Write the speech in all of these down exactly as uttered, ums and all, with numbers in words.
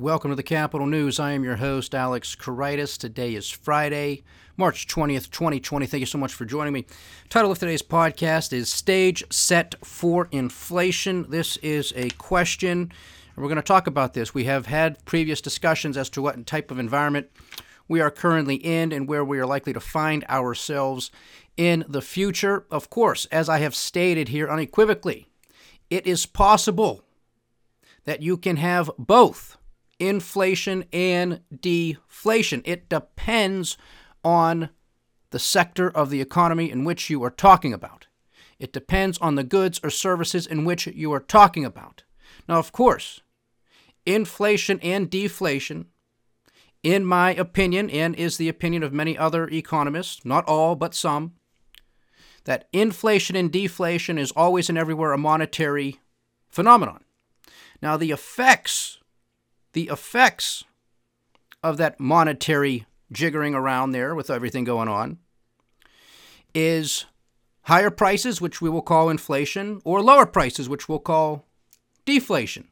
Welcome to the Capital News. I am your host, Alex Koritis. Today is Friday, March twentieth, twenty twenty. Thank you so much for joining me. Title of today's podcast is Stage Set for Inflation. This is a question, and we're going to talk about this. We have had previous discussions as to what type of environment we are currently in and where we are likely to find ourselves in the future. Of course, as I have stated here unequivocally, it is possible that you can have both inflation and deflation. It depends on the sector of the economy in which you are talking about. It depends on the goods or services in which you are talking about. Now, of course, inflation and deflation, in my opinion, and is the opinion of many other economists, not all, but some, that inflation and deflation is always and everywhere a monetary phenomenon. Now, the effects The effects of that monetary jiggering around there with everything going on is higher prices, which we will call inflation, or lower prices, which we'll call deflation.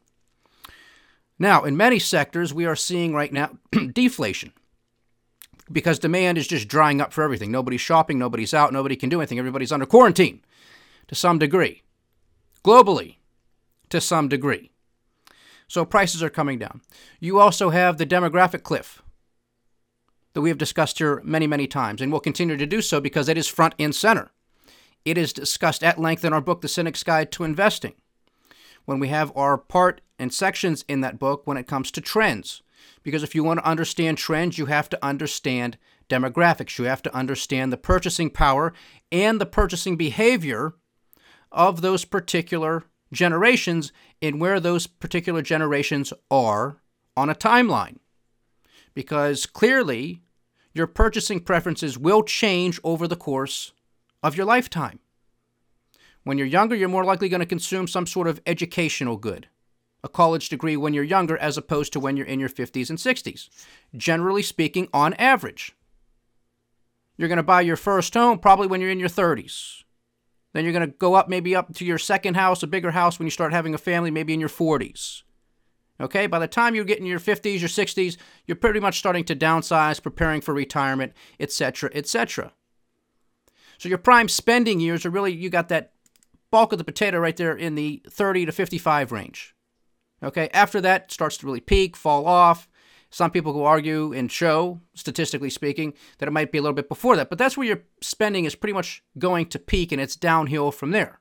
Now, in many sectors, we are seeing right now deflation because demand is just drying up for everything. Nobody's shopping, nobody's out, nobody can do anything. Everybody's under quarantine to some degree, globally to some degree. So prices are coming down. You also have the demographic cliff that we have discussed here many, many times, and will continue to do so because it is front and center. It is discussed at length in our book, The Cynic's Guide to Investing, when we have our part and sections in that book when it comes to trends. Because if you want to understand trends, you have to understand demographics. You have to understand the purchasing power and the purchasing behavior of those particular generations and where those particular generations are on a timeline. Because clearly, your purchasing preferences will change over the course of your lifetime. When you're younger, you're more likely going to consume some sort of educational good, a college degree when you're younger as opposed to when you're in your fifties and sixties. Generally speaking, on average, you're going to buy your first home probably when you're in your thirties. Then you're going to go up maybe up to your second house, a bigger house when you start having a family, maybe in your forties. Okay, by the time you get in your fifties, your sixties, you're pretty much starting to downsize, preparing for retirement, et cetera, et cetera. So your prime spending years are really, you got that bulk of the potato right there in the thirty to fifty-five range. Okay, after that, it starts to really peak, fall off. Some people will argue and show, statistically speaking, that it might be a little bit before that. But that's where your spending is pretty much going to peak, and it's downhill from there.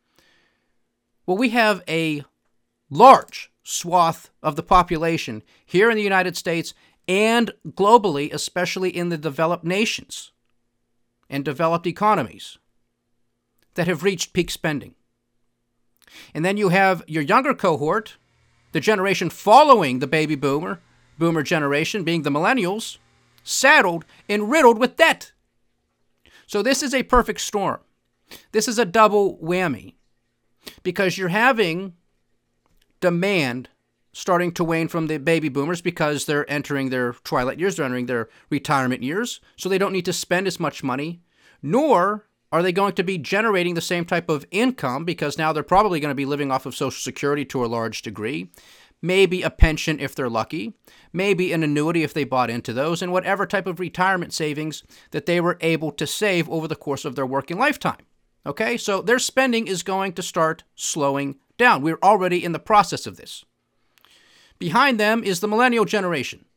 Well, we have a large swath of the population here in the United States and globally, especially in the developed nations and developed economies, that have reached peak spending. And then you have your younger cohort, the generation following the baby boomer, boomer generation, being the millennials, saddled and riddled with debt. So this is a perfect storm. This is a double whammy because you're having demand starting to wane from the baby boomers because they're entering their twilight years, they're entering their retirement years, so they don't need to spend as much money, nor are they going to be generating the same type of income because now they're probably going to be living off of Social Security to a large degree. Maybe a pension if they're lucky, maybe an annuity if they bought into those, and whatever type of retirement savings that they were able to save over the course of their working lifetime. Okay, so their spending is going to start slowing down. We're already in the process of this. Behind them is the millennial generation.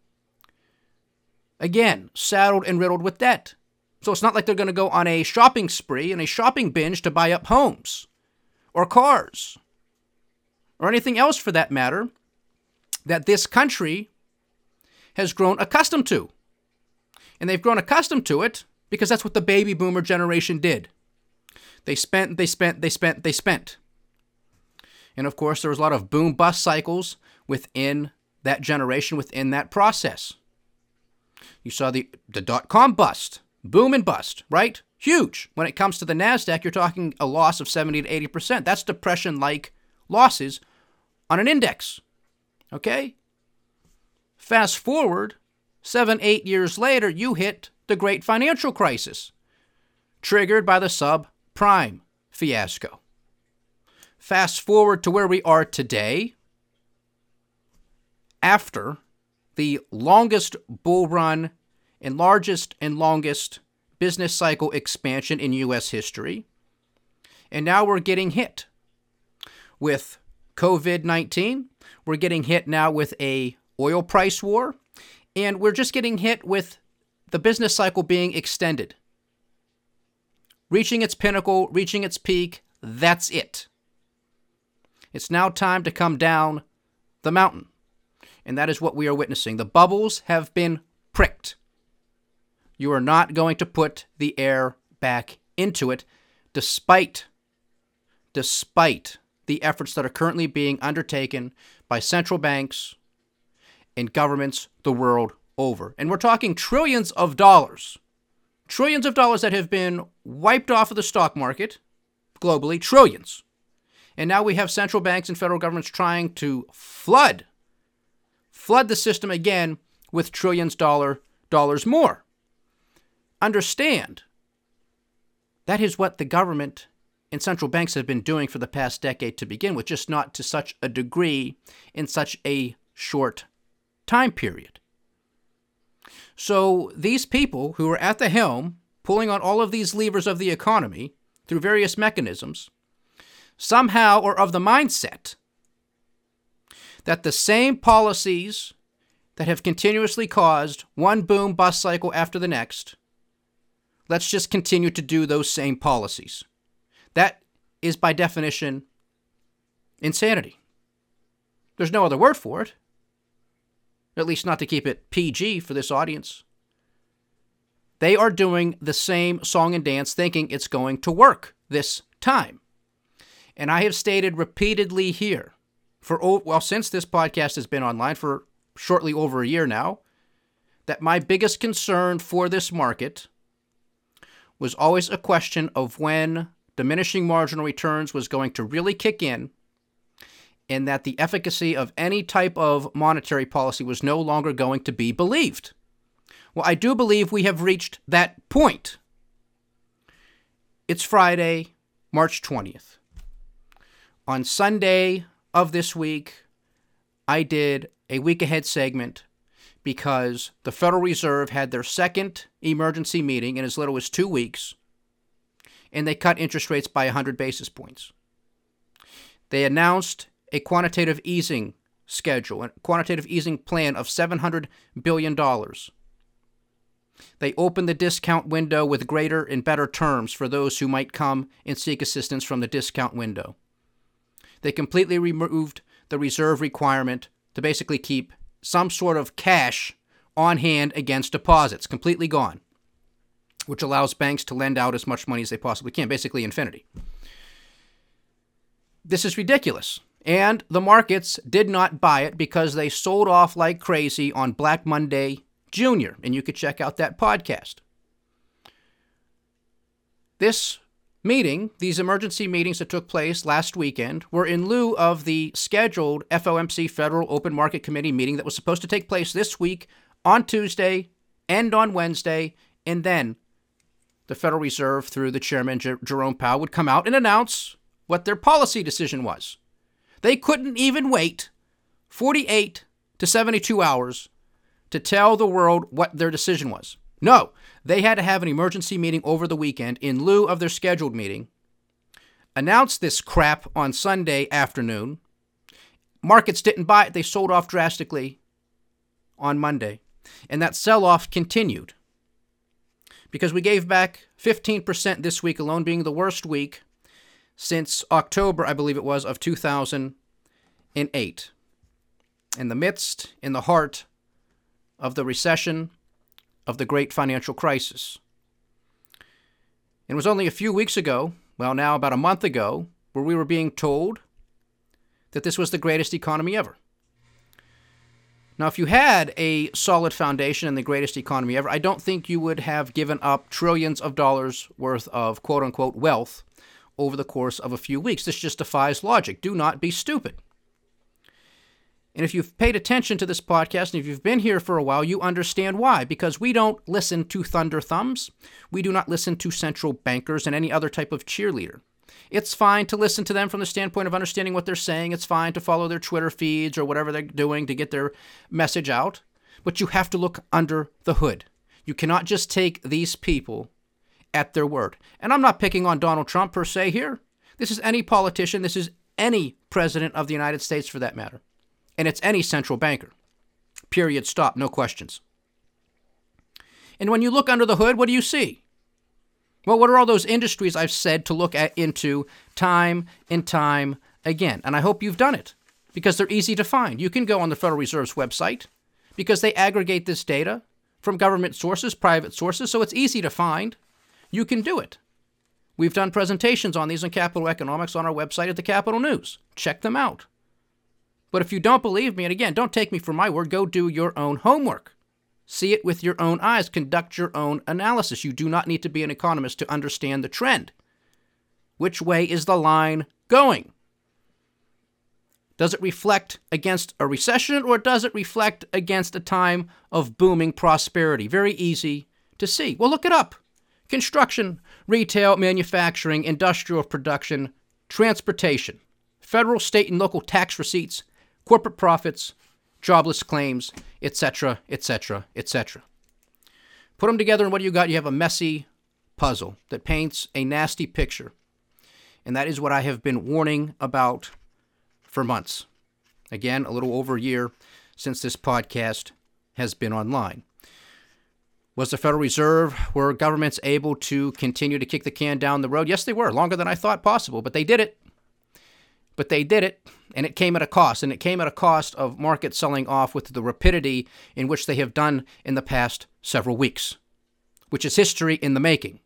Again, saddled and riddled with debt. So it's not like they're going to go on a shopping spree and a shopping binge to buy up homes or cars or anything else for that matter that this country has grown accustomed to. And they've grown accustomed to it because that's what the baby boomer generation did. They spent, they spent, they spent, they spent. And of course, there was a lot of boom-bust cycles within that generation, within that process. You saw the, the dot-com bust, boom and bust, right? Huge. When it comes to the NASDAQ, you're talking a loss of seventy to eighty percent. That's depression-like losses on an index, okay? Fast forward, seven, eight years later, you hit the great financial crisis, triggered by the subprime fiasco. Fast forward to where we are today, after the longest bull run and largest and longest business cycle expansion in U S history. And now we're getting hit with covid nineteen. We're getting hit now with a oil price war. And we're just getting hit with the business cycle being extended. Reaching its pinnacle, reaching its peak, that's it. It's now time to come down the mountain. And that is what we are witnessing. The bubbles have been pricked. You are not going to put the air back into it, despite, despite the efforts that are currently being undertaken by central banks and governments the world over. And we're talking trillions of dollars. Trillions of dollars that have been wiped off of the stock market globally. Trillions. And now we have central banks and federal governments trying to flood, flood the system again with trillions dollar dollars more. Understand, that is what the government and central banks have been doing for the past decade to begin with, just not to such a degree in such a short time period. So these people who are at the helm, pulling on all of these levers of the economy through various mechanisms, somehow are of the mindset that the same policies that have continuously caused one boom bust cycle after the next, let's just continue to do those same policies. That is by definition insanity. There's no other word for it. At least not to keep it P G for this audience. They are doing the same song and dance thinking it's going to work this time. And I have stated repeatedly here, for well, since this podcast has been online for shortly over a year now, that my biggest concern for this market was always a question of when diminishing marginal returns was going to really kick in, and that the efficacy of any type of monetary policy was no longer going to be believed. Well, I do believe we have reached that point. It's Friday, March twentieth. On Sunday of this week, I did a week ahead segment because the Federal Reserve had their second emergency meeting in as little as two weeks, and they cut interest rates by one hundred basis points. They announced a quantitative easing schedule, a quantitative easing plan of seven hundred billion dollars. They opened the discount window with greater and better terms for those who might come and seek assistance from the discount window. They completely removed the reserve requirement to basically keep some sort of cash on hand against deposits, completely gone, which allows banks to lend out as much money as they possibly can, basically infinity. This is ridiculous. And the markets did not buy it because they sold off like crazy on Black Monday Junior, and you could check out that podcast. This meeting, these emergency meetings that took place last weekend, were in lieu of the scheduled F O M C Federal Open Market Committee meeting that was supposed to take place this week on Tuesday and on Wednesday, and then the Federal Reserve, through the chairman, J- Jerome Powell, would come out and announce what their policy decision was. They couldn't even wait forty-eight to seventy-two hours to tell the world what their decision was. No, they had to have an emergency meeting over the weekend in lieu of their scheduled meeting, announce this crap on Sunday afternoon. Markets didn't buy it. They sold off drastically on Monday. And that sell-off continued because we gave back fifteen percent this week alone, being the worst week since October, I believe it was, of two thousand eight. In the midst, in the heart of the recession, of the great financial crisis. It was only a few weeks ago, well now about a month ago, where we were being told that this was the greatest economy ever. Now, if you had a solid foundation in the greatest economy ever, I don't think you would have given up trillions of dollars worth of quote-unquote wealth over the course of a few weeks. This just defies logic. Do not be stupid. And if you've paid attention to this podcast, and if you've been here for a while, you understand why. Because we don't listen to thunder thumbs. We do not listen to central bankers and any other type of cheerleader. It's fine to listen to them from the standpoint of understanding what they're saying. It's fine to follow their Twitter feeds or whatever they're doing to get their message out. But you have to look under the hood. You cannot just take these people at their word. And I'm not picking on Donald Trump per se here. This is any politician. This is any president of the United States for that matter. And it's any central banker. Period. Stop. No questions. And when you look under the hood, what do you see? Well, what are all those industries I've said to look at into time and time again? And I hope you've done it because they're easy to find. You can go on the Federal Reserve's website because they aggregate this data from government sources, private sources, so it's easy to find. You can do it. We've done presentations on these in Capital Economics on our website at the Capital News. Check them out. But if you don't believe me, and again, don't take me for my word, go do your own homework. See it with your own eyes. Conduct your own analysis. You do not need to be an economist to understand the trend. Which way is the line going? Does it reflect against a recession or does it reflect against a time of booming prosperity? Very easy to see. Well, look it up. Construction, retail, manufacturing, industrial production, transportation, federal, state, and local tax receipts, corporate profits, jobless claims, et cetera, et cetera, et cetera. Put them together, and what do you got? You have a messy puzzle that paints a nasty picture. And that is what I have been warning about for months. Again, a little over a year since this podcast has been online. Was the Federal Reserve, were governments able to continue to kick the can down the road? Yes, they were, longer than I thought possible, but they did it. But they did it, and it came at a cost, and it came at a cost of markets selling off with the rapidity in which they have done in the past several weeks, which is history in the making.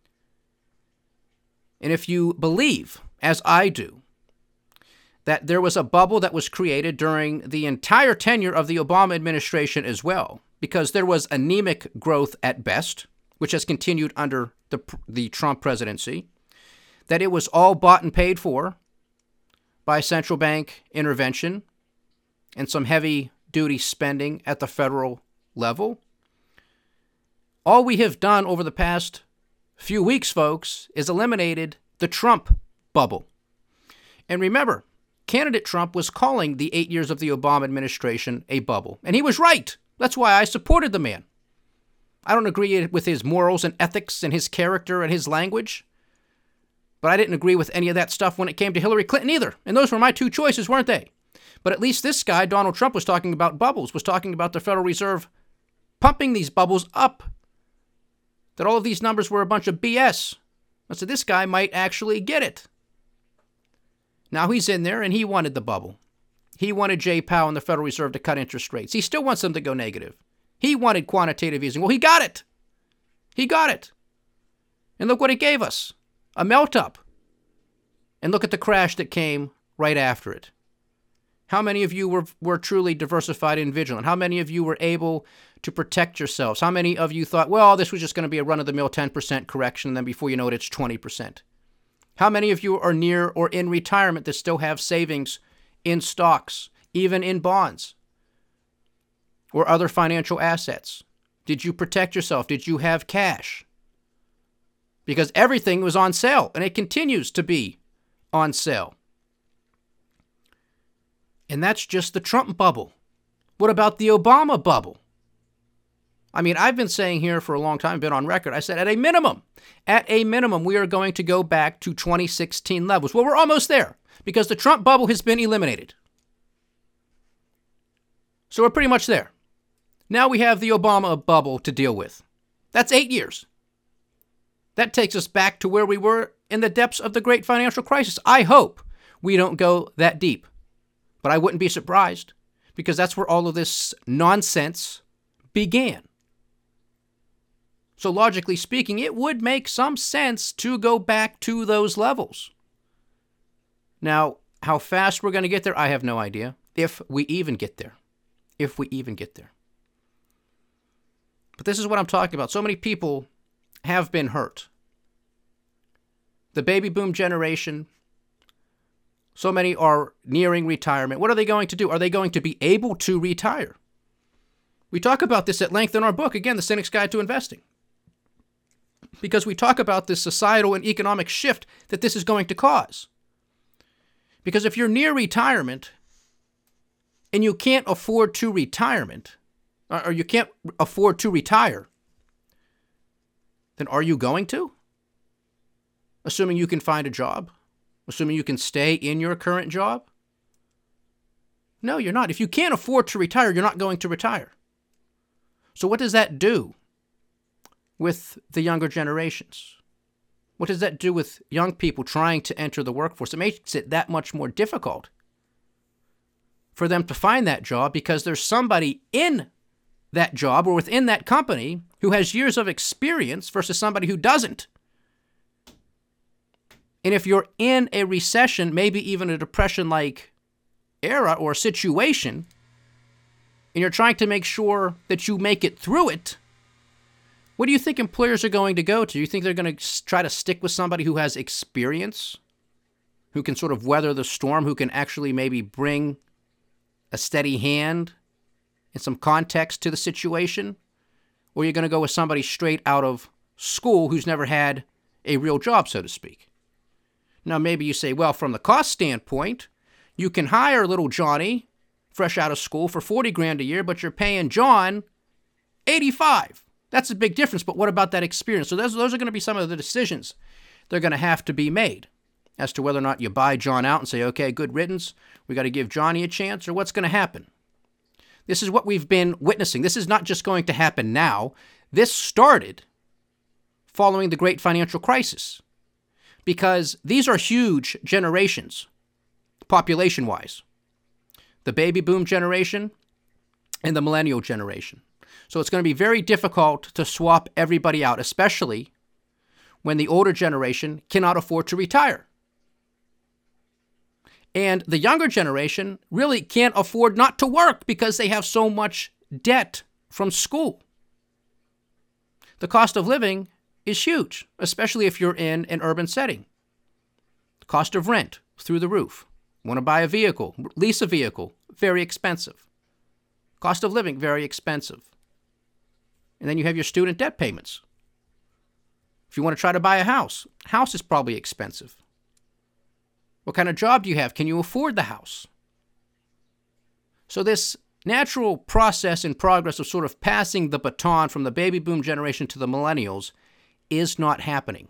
And if you believe, as I do, that there was a bubble that was created during the entire tenure of the Obama administration as well, because there was anemic growth at best, which has continued under the, the Trump presidency, that it was all bought and paid for by central bank intervention and some heavy-duty spending at the federal level. All we have done over the past few weeks, folks, is eliminated the Trump bubble. And remember, candidate Trump was calling the eight years of the Obama administration a bubble. And he was right. That's why I supported the man. I don't agree with his morals and ethics and his character and his language. But I didn't agree with any of that stuff when it came to Hillary Clinton either. And those were my two choices, weren't they? But at least this guy, Donald Trump, was talking about bubbles, was talking about the Federal Reserve pumping these bubbles up. That all of these numbers were a bunch of B S. I said, this guy might actually get it. Now he's in there and he wanted the bubble. He wanted Jay Powell and the Federal Reserve to cut interest rates. He still wants them to go negative. He wanted quantitative easing. Well, he got it. He got it. And look what it gave us. A melt-up. And look at the crash that came right after it. How many of you were, were truly diversified and vigilant? How many of you were able to protect yourselves? How many of you thought, well, this was just going to be a run-of-the-mill ten percent correction, and then before you know it, it's twenty percent? How many of you are near or in retirement that still have savings in stocks, even in bonds or other financial assets? Did you protect yourself? Did you have cash? Because everything was on sale, and it continues to be on sale. And that's just the Trump bubble. What about the Obama bubble? I mean, I've been saying here for a long time, been on record, I said at a minimum, at a minimum, we are going to go back to twenty sixteen levels. Well, we're almost there because the Trump bubble has been eliminated. So we're pretty much there. Now we have the Obama bubble to deal with. That's eight years. That takes us back to where we were in the depths of the great financial crisis. I hope we don't go that deep. But I wouldn't be surprised because that's where all of this nonsense began. So logically speaking, it would make some sense to go back to those levels. Now, how fast we're going to get there, I have no idea. If we even get there. If we even get there. But this is what I'm talking about. So many people have been hurt. The baby boom generation, so many are nearing retirement. What are they going to do? Are they going to be able to retire? We talk about this at length in our book, again, The Cynic's Guide to Investing. because we talk about this societal and economic shift that this is going to cause. Because if you're near retirement and you can't afford to retirement, or you can't afford to retire, then are you going to? Assuming you can find a job? Assuming you can stay in your current job? No, you're not. If you can't afford to retire, you're not going to retire. So what does that do with the younger generations? What does that do with young people trying to enter the workforce? It makes it that much more difficult for them to find that job because there's somebody in that job or within that company who has years of experience versus somebody who doesn't. And if you're in a recession, maybe even a depression-like era or situation, and you're trying to make sure that you make it through it, what do you think employers are going to go to? You think they're going to try to stick with somebody who has experience, who can sort of weather the storm, who can actually maybe bring a steady hand and some context to the situation? Or you're going to go with somebody straight out of school who's never had a real job, so to speak? Now, maybe you say, well, from the cost standpoint, you can hire little Johnny, fresh out of school, for forty grand a year, but you're paying John eighty-five. That's a big difference, but what about that experience? So those, those are going to be some of the decisions that are going to have to be made as to whether or not you buy John out and say, okay, good riddance, we got to give Johnny a chance, or what's going to happen. This is what we've been witnessing. This is not just going to happen now. This started following the great financial crisis, because these are huge generations, population-wise. The baby boom generation and the millennial generation. So it's going to be very difficult to swap everybody out, especially when the older generation cannot afford to retire. And the younger generation really can't afford not to work because they have so much debt from school. The cost of living is huge, especially if you're in an urban setting. The cost of rent, through the roof. Want to buy a vehicle, lease a vehicle, very expensive. Cost of living, very expensive. And then you have your student debt payments. If you want to try to buy a house, house is probably expensive. What kind of job do you have? Can you afford the house? So this natural process and progress of sort of passing the baton from the baby boom generation to the millennials is not happening.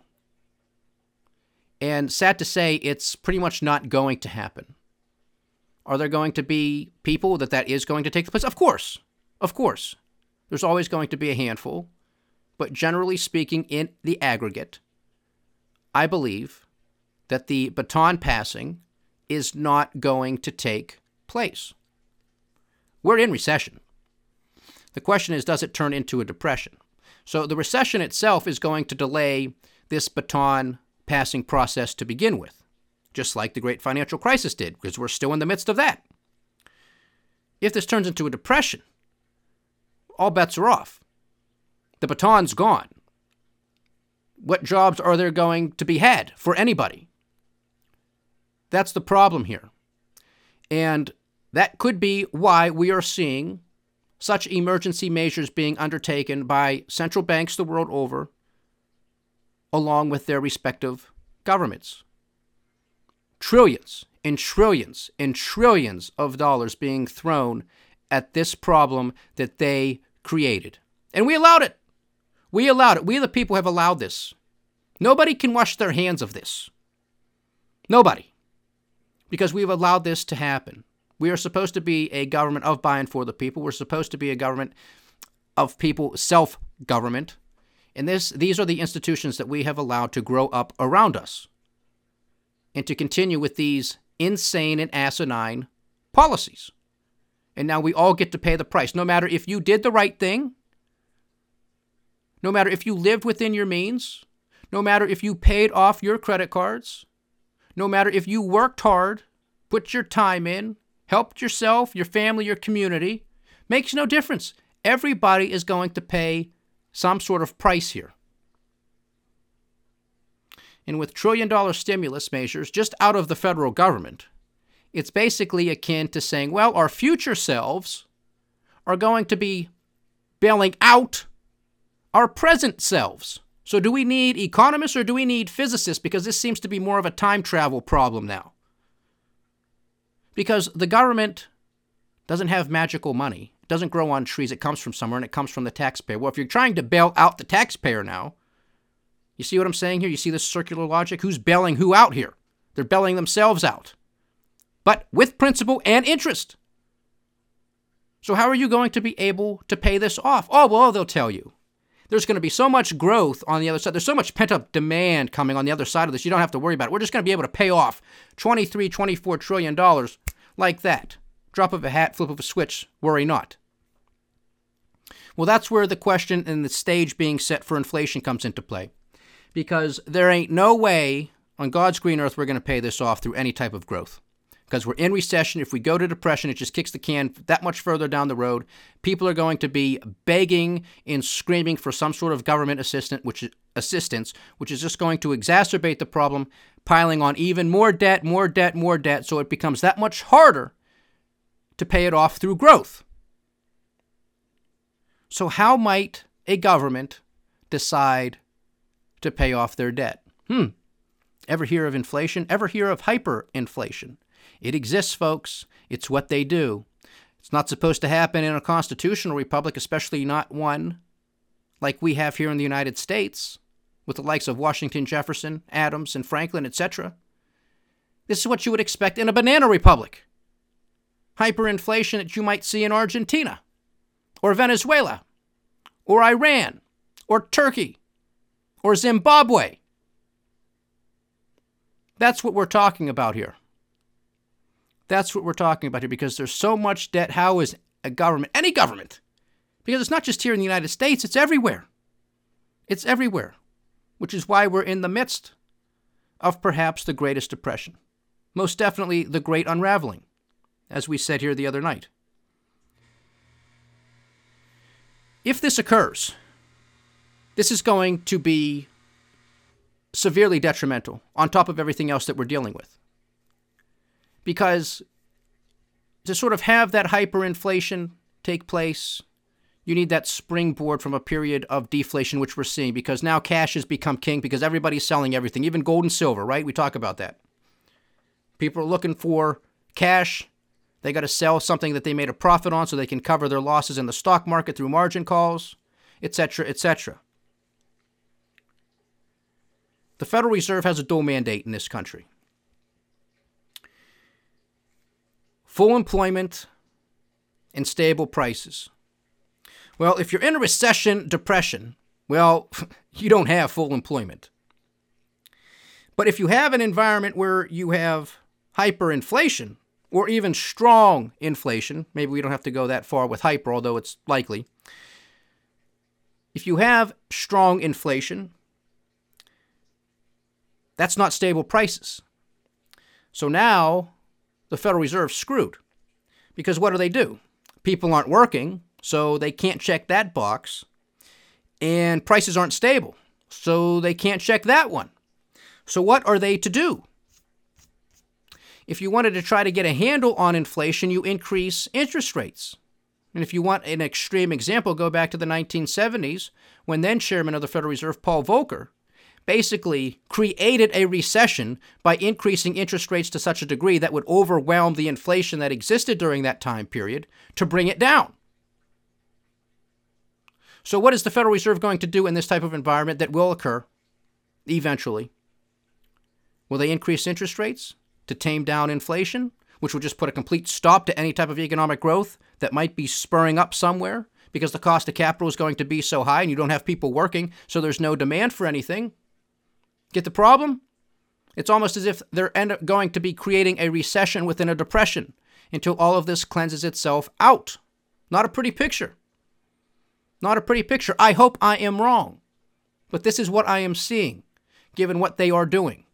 And sad to say, it's pretty much not going to happen. Are there going to be people that that is going to take place? Of course. Of course. There's always going to be a handful. But generally speaking, in the aggregate, I believe that the baton passing is not going to take place. We're in recession. The question is, does it turn into a depression? So the recession itself is going to delay this baton passing process to begin with, just like the great financial crisis did, because we're still in the midst of that. If this turns into a depression, all bets are off. The baton's gone. What jobs are there going to be had for anybody? That's the problem here. And that could be why we are seeing such emergency measures being undertaken by central banks the world over, along with their respective governments. Trillions and trillions and trillions of dollars being thrown at this problem that they created. And we allowed it. We allowed it. We, the people, have allowed this. Nobody can wash their hands of this. Nobody. Because we've allowed this to happen. We are supposed to be a government of, by, and for the people. We're supposed to be a government of people, self-government. And this, these are the institutions that we have allowed to grow up around us and to continue with these insane and asinine policies. And now we all get to pay the price, no matter if you did the right thing, no matter if you lived within your means, no matter if you paid off your credit cards, no matter if you worked hard, put your time in, helped yourself, your family, your community, makes no difference. Everybody is going to pay some sort of price here. And with trillion-dollar stimulus measures just out of the federal government, it's basically akin to saying, well, our future selves are going to be bailing out our present selves. So do we need economists or do we need physicists? Because this seems to be more of a time travel problem now. Because the government doesn't have magical money. It doesn't grow on trees. It comes from somewhere, and it comes from the taxpayer. Well, if you're trying to bail out the taxpayer now, you see what I'm saying here? You see this circular logic? Who's bailing who out here? They're bailing themselves out, but with principal and interest. So how are you going to be able to pay this off? Oh, well, they'll tell you. There's going to be so much growth on the other side. There's so much pent-up demand coming on the other side of this. You don't have to worry about it. We're just going to be able to pay off twenty-three, twenty-four trillion dollars like that. Drop of a hat, flip of a switch, worry not. Well, that's where the question and the stage being set for inflation comes into play. Because there ain't no way on God's green earth we're going to pay this off through any type of growth. Because we're in recession. If we go to depression, it just kicks the can that much further down the road. People are going to be begging and screaming for some sort of government assistant, which assistance, which is just going to exacerbate the problem, piling on even more debt, more debt, more debt, so it becomes that much harder to pay it off through growth. So how might a government decide to pay off their debt? Hmm. Ever hear of inflation? Ever hear of hyperinflation? It exists, folks. It's what they do. It's not supposed to happen in a constitutional republic, especially not one like we have here in the United States, with the likes of Washington, Jefferson, Adams, and Franklin, et cetera. This is what you would expect in a banana republic. Hyperinflation that you might see in Argentina, or Venezuela, or Iran, or Turkey, or Zimbabwe. That's what we're talking about here. That's what we're talking about here, because there's so much debt. How is a government, any government, because it's not just here in the United States, it's everywhere. It's everywhere, which is why we're in the midst of perhaps the greatest depression. Most definitely the great unraveling, as we said here the other night. If this occurs, this is going to be severely detrimental on top of everything else that we're dealing with. Because to sort of have that hyperinflation take place, you need that springboard from a period of deflation, which we're seeing, because now cash has become king because everybody's selling everything, even gold and silver, right? We talk about that. People are looking for cash. They got to sell something that they made a profit on so they can cover their losses in the stock market through margin calls, et cetera, et cetera. The Federal Reserve has a dual mandate in this country. Full employment and stable prices. Well, if you're in a recession, depression, well, you don't have full employment. But if you have an environment where you have hyperinflation or even strong inflation, maybe we don't have to go that far with hyper, although it's likely. If you have strong inflation, that's not stable prices. So now the Federal Reserve's screwed. Because what do they do? People aren't working, so they can't check that box. And prices aren't stable, so they can't check that one. So what are they to do? If you wanted to try to get a handle on inflation, you increase interest rates. And if you want an extreme example, go back to the nineteen seventies, when then Chairman of the Federal Reserve, Paul Volcker, basically created a recession by increasing interest rates to such a degree that would overwhelm the inflation that existed during that time period to bring it down. So what is the Federal Reserve going to do in this type of environment that will occur eventually? Will they increase interest rates to tame down inflation, which will just put a complete stop to any type of economic growth that might be spurring up somewhere because the cost of capital is going to be so high and you don't have people working, so there's no demand for anything? Get the problem? It's almost as if they're end up going to be creating a recession within a depression until all of this cleanses itself out. Not a pretty picture. Not a pretty picture. I hope I am wrong. But this is what I am seeing, given what they are doing.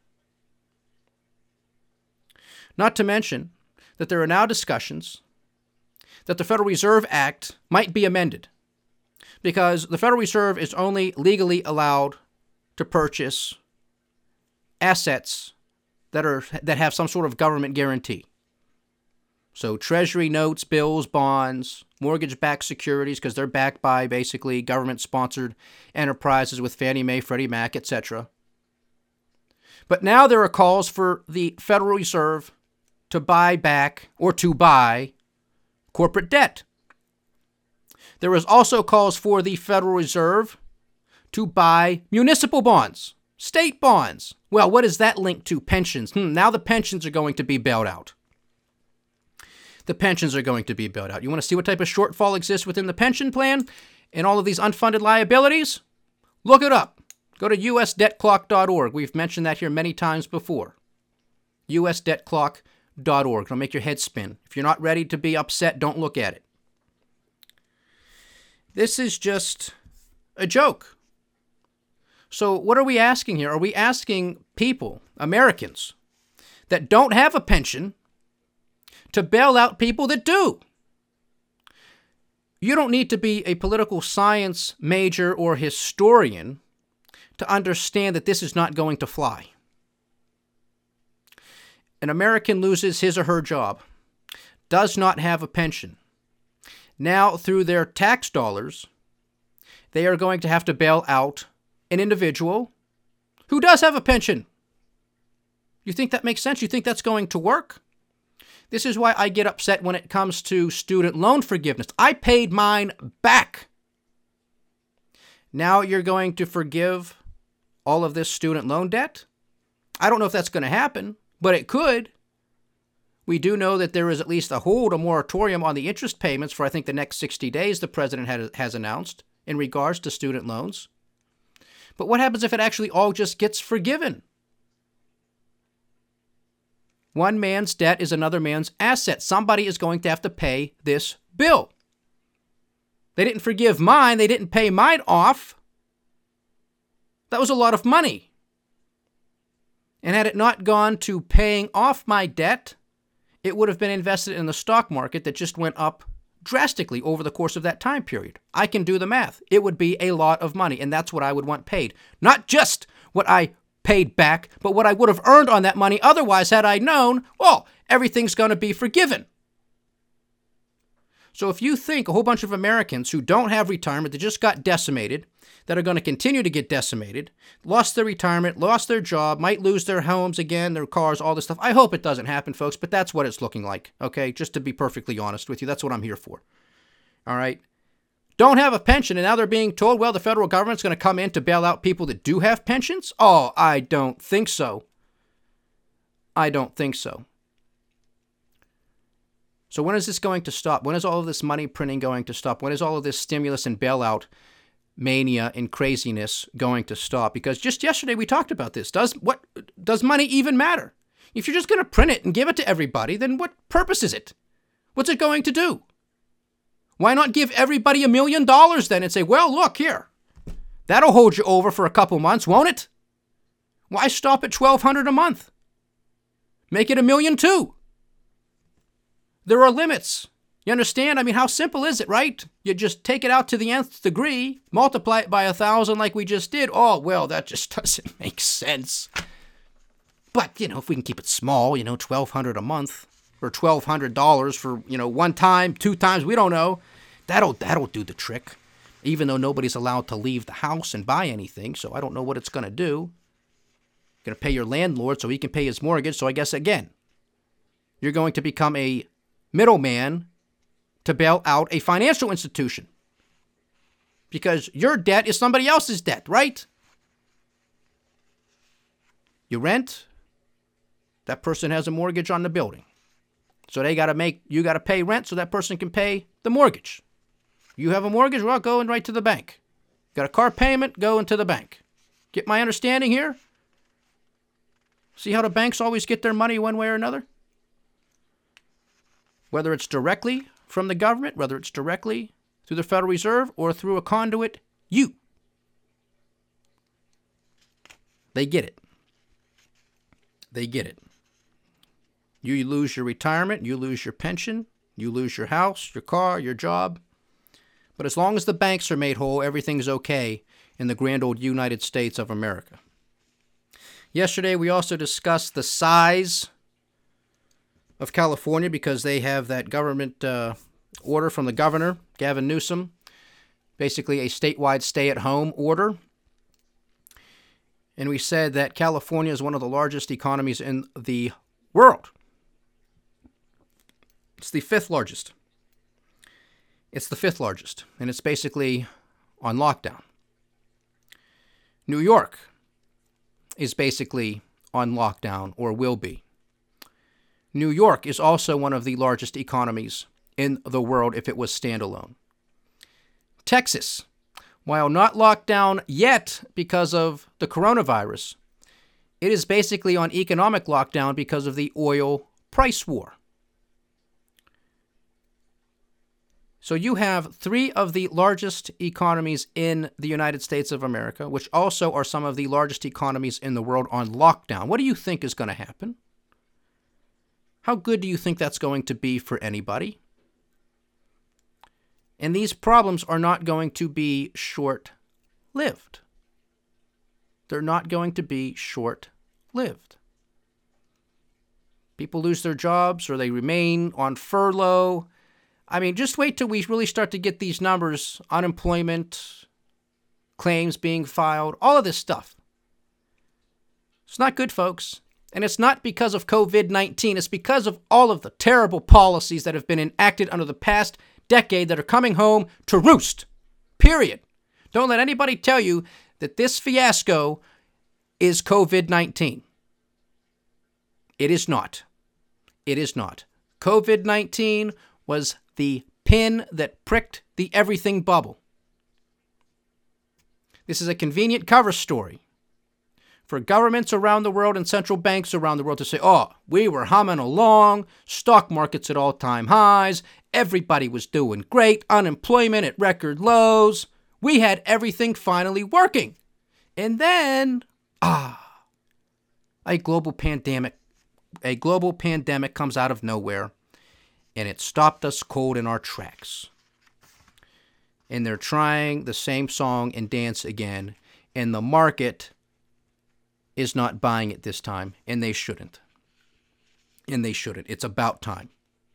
Not to mention that there are now discussions that the Federal Reserve Act might be amended, because the Federal Reserve is only legally allowed to purchase assets that are that have some sort of government guarantee. So treasury notes, bills, bonds, mortgage-backed securities, because they're backed by basically government-sponsored enterprises with Fannie Mae, Freddie Mac, et cetera. But now there are calls for the Federal Reserve to buy back or to buy corporate debt. There is also calls for the Federal Reserve to buy municipal bonds, state bonds. Well, what is that linked to? Pensions. Hmm, now the pensions are going to be bailed out. The pensions are going to be bailed out. You want to see what type of shortfall exists within the pension plan and all of these unfunded liabilities? Look it up. Go to U S debt clock dot org. We've mentioned that here many times before. U S debt clock dot org. It'll make your head spin. If you're not ready to be upset, don't look at it. This is just a joke. So what are we asking here? Are we asking people, Americans, that don't have a pension to bail out people that do? You don't need to be a political science major or historian to understand that this is not going to fly. An American loses his or her job, does not have a pension. Now, through their tax dollars, they are going to have to bail out an individual who does have a pension. You think that makes sense? You think that's going to work? This is why I get upset when it comes to student loan forgiveness. I paid mine back. Now you're going to forgive all of this student loan debt? I don't know if that's going to happen, but it could. We do know that there is at least a hold, a moratorium on the interest payments for, I think, the next sixty days the president had, has announced in regards to student loans. But what happens if it actually all just gets forgiven? One man's debt is another man's asset. Somebody is going to have to pay this bill. They didn't forgive mine. They didn't pay mine off. That was a lot of money. And had it not gone to paying off my debt, it would have been invested in the stock market that just went up drastically over the course of that time period. I can do the math. It would be a lot of money, and that's what I would want paid. Not just what I paid back, but what I would have earned on that money otherwise had I known, well, everything's going to be forgiven. So if you think a whole bunch of Americans who don't have retirement, that just got decimated, that are going to continue to get decimated, lost their retirement, lost their job, might lose their homes again, their cars, all this stuff. I hope it doesn't happen, folks, but that's what it's looking like, okay? Just to be perfectly honest with you, that's what I'm here for, all right? Don't have a pension, and now they're being told, well, the federal government's going to come in to bail out people that do have pensions? Oh, I don't think so. I don't think so. So when is this going to stop? When is all of this money printing going to stop? When is all of this stimulus and bailout mania and craziness going to stop? Because just yesterday we talked about this. Does what does money even matter? If you're just going to print it and give it to everybody, then what purpose is it? What's it going to do? Why not give everybody a million dollars then and say, well, look here, that'll hold you over for a couple months, won't it? Why stop at twelve hundred dollars a month? Make it a million too. There are limits. You understand? I mean, how simple is it, right? You just take it out to the nth degree, multiply it by a thousand like we just did. Oh, well, that just doesn't make sense. But, you know, if we can keep it small, you know, twelve hundred dollars a month or twelve hundred dollars for, you know, one time, two times, we don't know. That'll, that'll do the trick, even though nobody's allowed to leave the house and buy anything. So I don't know what it's going to do. You're going to pay your landlord so he can pay his mortgage. So I guess, again, you're going to become a middleman to bail out a financial institution because your debt is somebody else's debt, right? You rent, that person has a mortgage on the building. So they got to make, you got to pay rent so that person can pay the mortgage. You have a mortgage, well, go and right to the bank. Got a car payment, go into the bank. Get my understanding here? See how the banks always get their money one way or another? Whether it's directly from the government, whether it's directly through the Federal Reserve or through a conduit, you. They get it. They get it. You lose your retirement, you lose your pension, you lose your house, your car, your job. But as long as the banks are made whole, everything's okay in the grand old United States of America. Yesterday, we also discussed the size of California because they have that government uh, order from the governor, Gavin Newsom, basically a statewide stay-at-home order. And we said that California is one of the largest economies in the world. It's the fifth largest. It's the fifth largest, and it's basically on lockdown. New York is basically on lockdown, or will be. New York is also one of the largest economies in the world if it was standalone. Texas, while not locked down yet because of the coronavirus, it is basically on economic lockdown because of the oil price war. So you have three of the largest economies in the United States of America, which also are some of the largest economies in the world, on lockdown. What do you think is going to happen? How good do you think that's going to be for anybody? And these problems are not going to be short-lived. They're not going to be short-lived. People lose their jobs or they remain on furlough. I mean, just wait till we really start to get these numbers, unemployment, claims being filed, all of this stuff. It's not good, folks. And it's not because of covid nineteen. It's because of all of the terrible policies that have been enacted under the past decade that are coming home to roost. Period. Don't let anybody tell you that this fiasco is covid nineteen. It is not. It is not. covid nineteen was the pin that pricked the everything bubble. This is a convenient cover story for governments around the world and central banks around the world to say, oh, we were humming along, stock markets at all-time highs, everybody was doing great, unemployment at record lows, we had everything finally working. And then, ah, a global pandemic, a global pandemic comes out of nowhere, and it stopped us cold in our tracks. And they're trying the same song and dance again, and the market is not buying it this time, and they shouldn't. And they shouldn't. It's about time.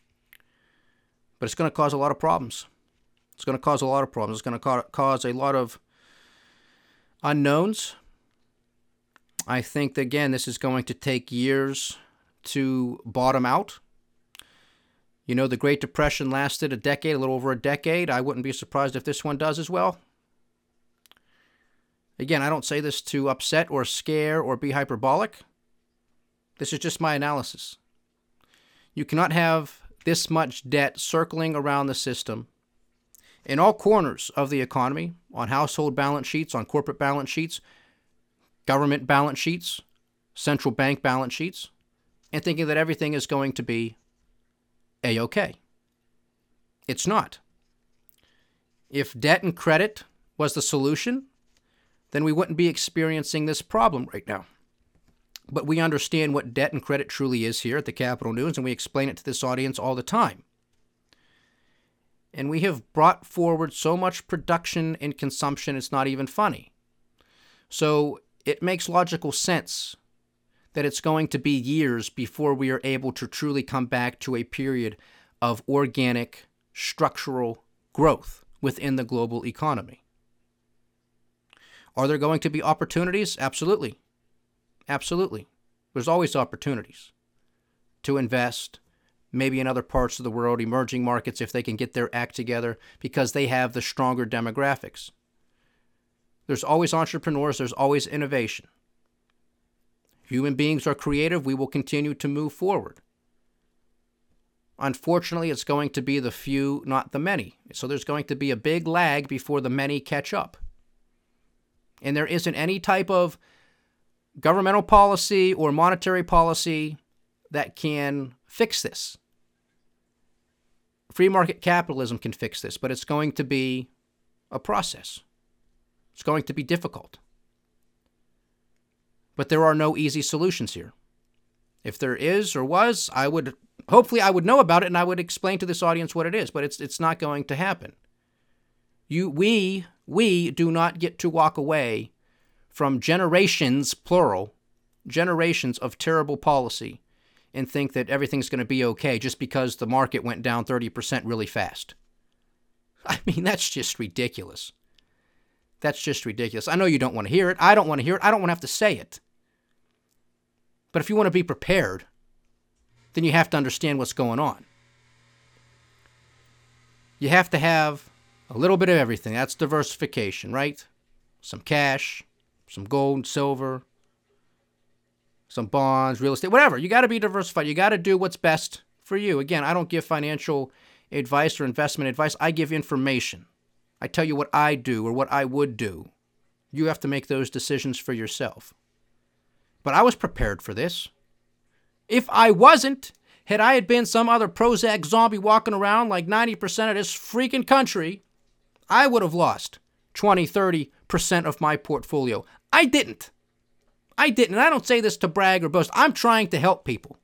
But it's going to cause a lot of problems. It's going to cause a lot of problems. It's going to ca- cause a lot of unknowns. I think, again, this is going to take years to bottom out. You know, the Great Depression lasted a decade, a little over a decade. I wouldn't be surprised if this one does as well. Again, I don't say this to upset or scare or be hyperbolic. This is just my analysis. You cannot have this much debt circling around the system in all corners of the economy, on household balance sheets, on corporate balance sheets, government balance sheets, central bank balance sheets, and thinking that everything is going to be A-okay. It's not. If debt and credit was the solution, then we wouldn't be experiencing this problem right now. But we understand what debt and credit truly is here at the Capital News, and we explain it to this audience all the time. And we have brought forward so much production and consumption, it's not even funny. So it makes logical sense that it's going to be years before we are able to truly come back to a period of organic, structural growth within the global economy. Are there going to be opportunities? Absolutely. Absolutely. There's always opportunities to invest, maybe in other parts of the world, emerging markets, if they can get their act together, because they have the stronger demographics. There's always entrepreneurs. There's always innovation. Human beings are creative. We will continue to move forward. Unfortunately, it's going to be the few, not the many. So there's going to be a big lag before the many catch up. And there isn't any type of governmental policy or monetary policy that can fix this. Free market capitalism can fix this, but it's going to be a process. It's going to be difficult. But there are no easy solutions here. If there is or was, I would, hopefully I would know about it and I would explain to this audience what it is, but it's it's not going to happen. You, we, we do not get to walk away from generations, plural, generations of terrible policy and think that everything's going to be okay just because the market went down thirty percent really fast. I mean, that's just ridiculous. That's just ridiculous. I know you don't want to hear it. I don't want to hear it. I don't want to have to say it. But if you want to be prepared, then you have to understand what's going on. You have to have a little bit of everything. That's diversification, right? Some cash, some gold, silver, some bonds, real estate, whatever. You got to be diversified. You got to do what's best for you. Again, I don't give financial advice or investment advice. I give information. I tell you what I do or what I would do. You have to make those decisions for yourself. But I was prepared for this. If I wasn't, had I had been some other Prozac zombie walking around like ninety percent of this freaking country, I would have lost twenty, thirty percent of my portfolio. I didn't. I didn't. And I don't say this to brag or boast. I'm trying to help people.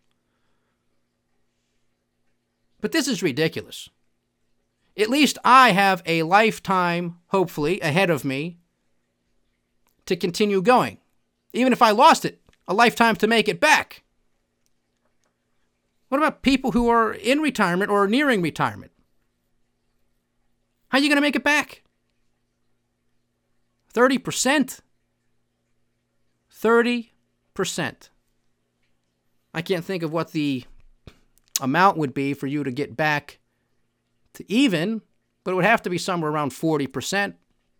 But this is ridiculous. At least I have a lifetime, hopefully, ahead of me to continue going. Even if I lost it, a lifetime to make it back. What about people who are in retirement or nearing retirement? How are you going to make it back? thirty percent. thirty percent. I can't think of what the amount would be for you to get back to even, but it would have to be somewhere around forty percent.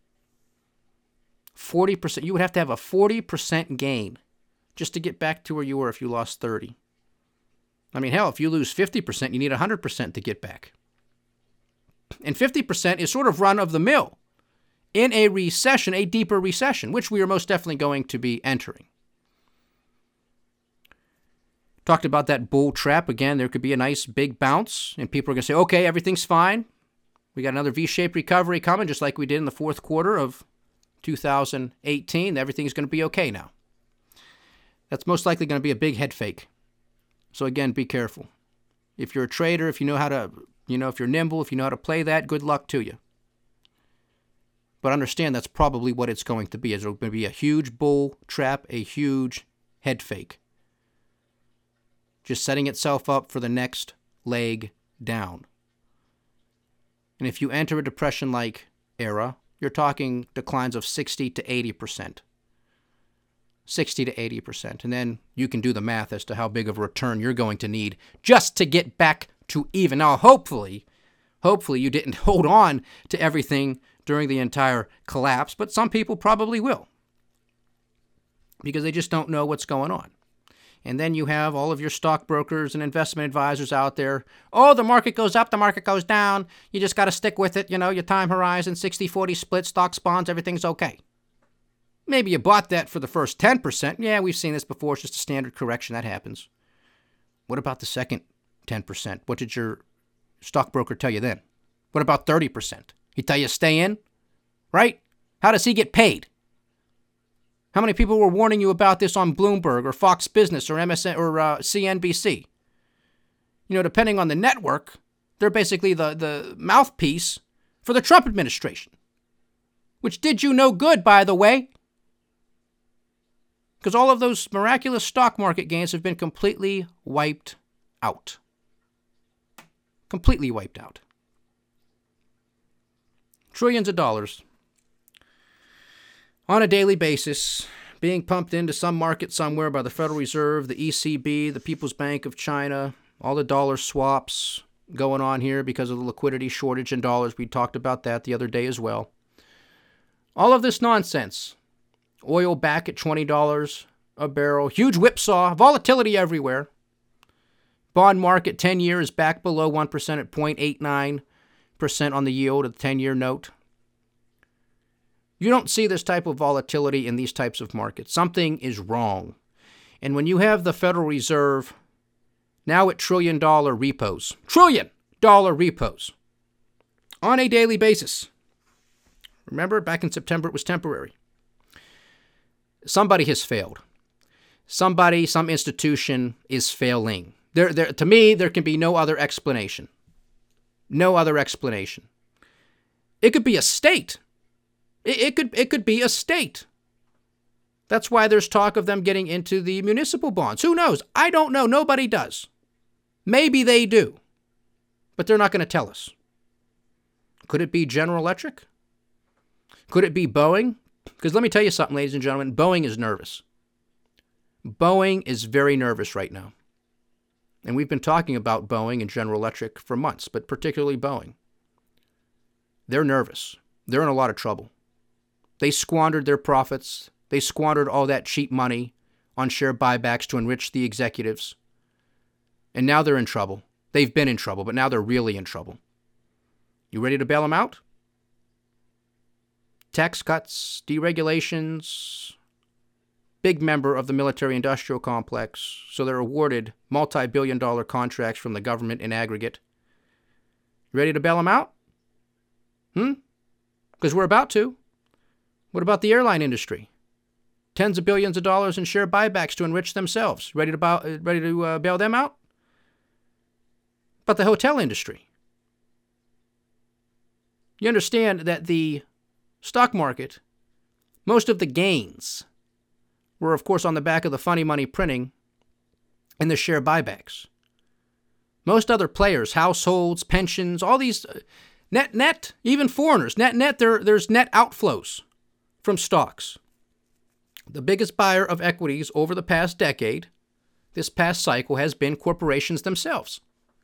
forty percent. You would have to have a forty percent gain just to get back to where you were if you lost thirty. I mean, hell, if you lose fifty percent, you need one hundred percent to get back. And fifty percent is sort of run of the mill in a recession, a deeper recession, which we are most definitely going to be entering. Talked about that bull trap. Again, there could be a nice big bounce, and people are going to say, okay, everything's fine. We got another V-shaped recovery coming, just like we did in the fourth quarter of two thousand eighteen. Everything's going to be okay now. That's most likely going to be a big head fake. So again, be careful. If you're a trader, if you know how to, you know, if you're nimble, if you know how to play that, good luck to you. But understand that's probably what it's going to be. It's going to be a huge bull trap, a huge head fake. Just setting itself up for the next leg down. And if you enter a depression-like era, you're talking declines of sixty to eighty percent. sixty to eighty percent. And then you can do the math as to how big of a return you're going to need just to get back to even. Now, hopefully, hopefully you didn't hold on to everything during the entire collapse, but some people probably will because they just don't know what's going on. And then you have all of your stockbrokers and investment advisors out there. Oh, the market goes up, the market goes down. You just got to stick with it. You know, your time horizon, sixty forty split, stocks, bonds, everything's okay. Maybe you bought that for the first ten percent. Yeah, we've seen this before. It's just a standard correction. That happens. What about the second ten percent? What did your stockbroker tell you then? What about thirty percent? He tell you stay in, right? How does he get paid? How many people were warning you about this on Bloomberg or Fox Business or M S N or uh, C N B C? You know, depending on the network, they're basically the, the mouthpiece for the Trump administration, which did you no good, by the way, because all of those miraculous stock market gains have been completely wiped out. Completely wiped out. Trillions of dollars on a daily basis being pumped into some market somewhere by the Federal Reserve, the E C B, the People's Bank of China, all the dollar swaps going on here because of the liquidity shortage in dollars. We talked about that the other day as well. All of this nonsense. Oil back at twenty dollars a barrel. Huge whipsaw. Volatility everywhere. Bond market ten year is back below one percent at zero point eight nine percent on the yield of the ten-year note. You don't see this type of volatility in these types of markets. Something is wrong. And when you have the Federal Reserve now at trillion-dollar repos, trillion-dollar repos, on a daily basis. Remember, back in September, it was temporary. Somebody has failed. Somebody, some institution is failing. There, there, to me, there can be no other explanation. No other explanation. It could be a state. It, it could, it could be a state. That's why there's talk of them getting into the municipal bonds. Who knows? I don't know. Nobody does. Maybe they do, but they're not going to tell us. Could it be General Electric? Could it be Boeing? Because let me tell you something, ladies and gentlemen, Boeing is nervous. Boeing is very nervous right now. And we've been talking about Boeing and General Electric for months, but particularly Boeing. They're nervous. They're in a lot of trouble. They squandered their profits. They squandered all that cheap money on share buybacks to enrich the executives. And now they're in trouble. They've been in trouble, but now they're really in trouble. You ready to bail them out? Tax cuts, deregulations, big member of the military-industrial complex, so they're awarded multi-billion dollar contracts from the government in aggregate. You ready to bail them out? Hmm? Because we're about to. What about the airline industry? Tens of billions of dollars in share buybacks to enrich themselves. Ready to, bow, ready to uh, bail them out? But the hotel industry. You understand that the stock market, most of the gains were, of course, on the back of the funny money printing and the share buybacks. Most other players, households, pensions, all these, uh, net, net, even foreigners, net, net, there, there's net outflows from stocks. The biggest buyer of equities over the past decade, this past cycle, has been corporations themselves.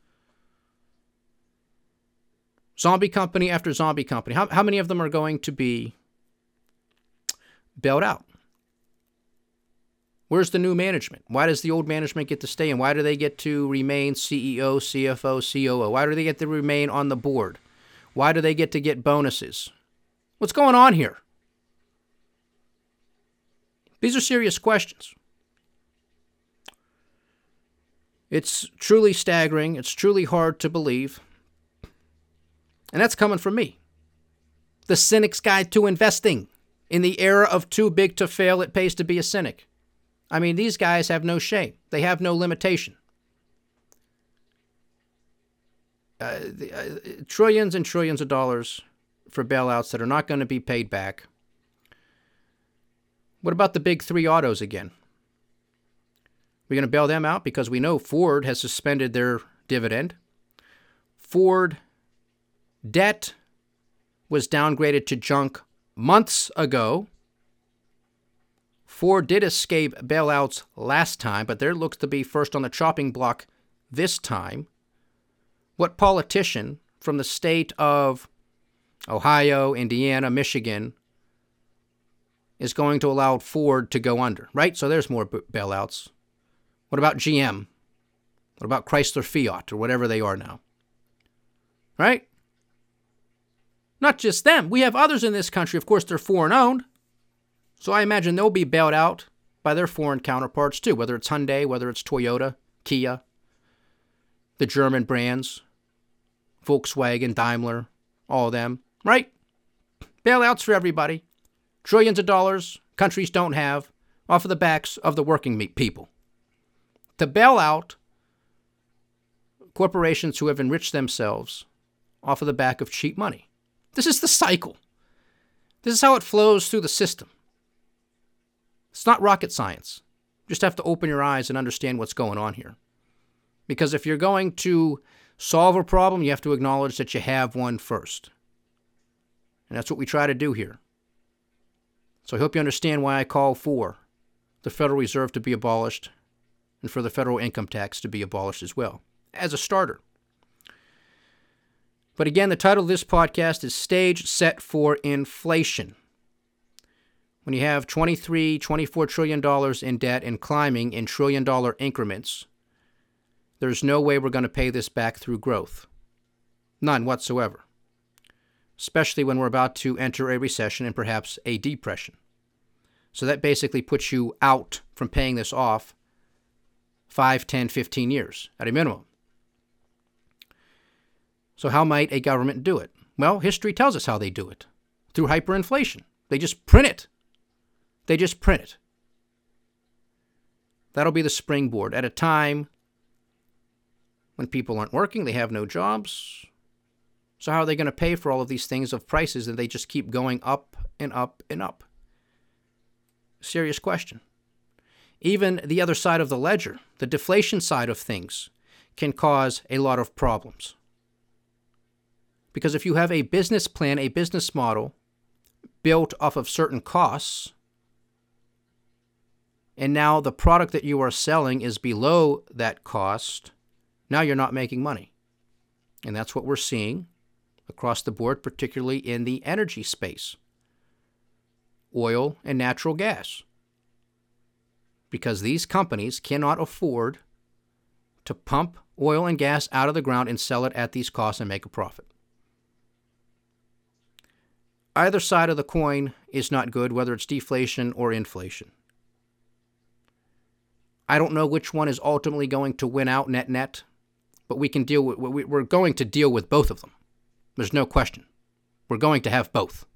Zombie company after zombie company. How, how many of them are going to be bailed out? Where's the new management? Why does the old management get to stay, and why do they get to remain C E O, C F O, C O O? Why do they get to remain on the board? Why do they get to get bonuses? What's going on here? These are serious questions. It's truly staggering. It's truly hard to believe. And that's coming from me, the cynic's guide to investing. In the era of too big to fail, it pays to be a cynic. I mean, these guys have no shame. They have no limitation. Uh, the, uh, trillions and trillions of dollars for bailouts that are not going to be paid back. What about the big three autos again? We're going to bail them out because we know Ford has suspended their dividend. Ford debt was downgraded to junk months ago. Ford did escape bailouts last time, but there looks to be first on the chopping block this time. What politician from the state of Ohio, Indiana, Michigan is going to allow Ford to go under, right? So there's more bailouts. What about G M? What about Chrysler Fiat or whatever they are now? Right? Not just them. We have others in this country. Of course, they're foreign owned. So I imagine they'll be bailed out by their foreign counterparts too, whether it's Hyundai, whether it's Toyota, Kia, the German brands, Volkswagen, Daimler, all of them, right? Bailouts for everybody. Trillions of dollars countries don't have off of the backs of the working people. To bail out corporations who have enriched themselves off of the back of cheap money. This is the cycle. This is how it flows through the system. It's not rocket science. You just have to open your eyes and understand what's going on here. Because if you're going to solve a problem, you have to acknowledge that you have one first. And that's what we try to do here. So I hope you understand why I call for the Federal Reserve to be abolished and for the federal income tax to be abolished as well, as a starter. But again, the title of this podcast is Stage Set for Inflation. When you have twenty-three, twenty-four trillion dollars in debt and climbing in trillion dollar increments, there's no way we're going to pay this back through growth. None whatsoever. Especially when we're about to enter a recession and perhaps a depression. So that basically puts you out from paying this off five, ten, fifteen years at a minimum. So how might a government do it? Well, history tells us how they do it. Through hyperinflation. They just print it. They just print it. That'll be the springboard. At a time when people aren't working, they have no jobs. So how are they going to pay for all of these things of prices that they just keep going up and up and up? Serious question. Even the other side of the ledger, the deflation side of things, can cause a lot of problems. Because if you have a business plan, a business model built off of certain costs, and now the product that you are selling is below that cost, now you're not making money. And that's what we're seeing across the board, particularly in the energy space, oil and natural gas. Because these companies cannot afford to pump oil and gas out of the ground and sell it at these costs and make a profit. Either side of the coin is not good, whether it's deflation or inflation. I don't know which one is ultimately going to win out net net, but we can deal with, we're going to deal with both of them. There's no question. We're going to have both.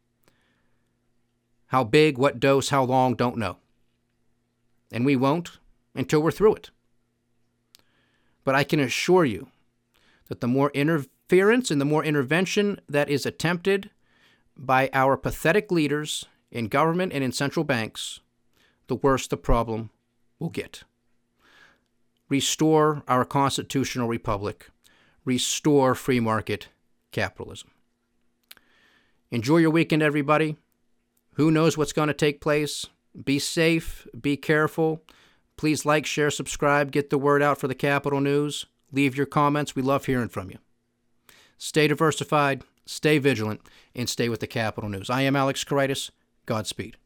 How big, what dose, how long, don't know. And we won't until we're through it. But I can assure you that the more interference and the more intervention that is attempted by our pathetic leaders in government and in central banks, the worse the problem will get. Restore our constitutional republic. Restore free market capitalism. Enjoy your weekend, everybody. Who knows what's going to take place? Be safe. Be careful. Please like, share, subscribe. Get the word out for the Capital News. Leave your comments. We love hearing from you. Stay diversified, stay vigilant, and stay with the Capital News. I am Alex Kouraitis. Godspeed.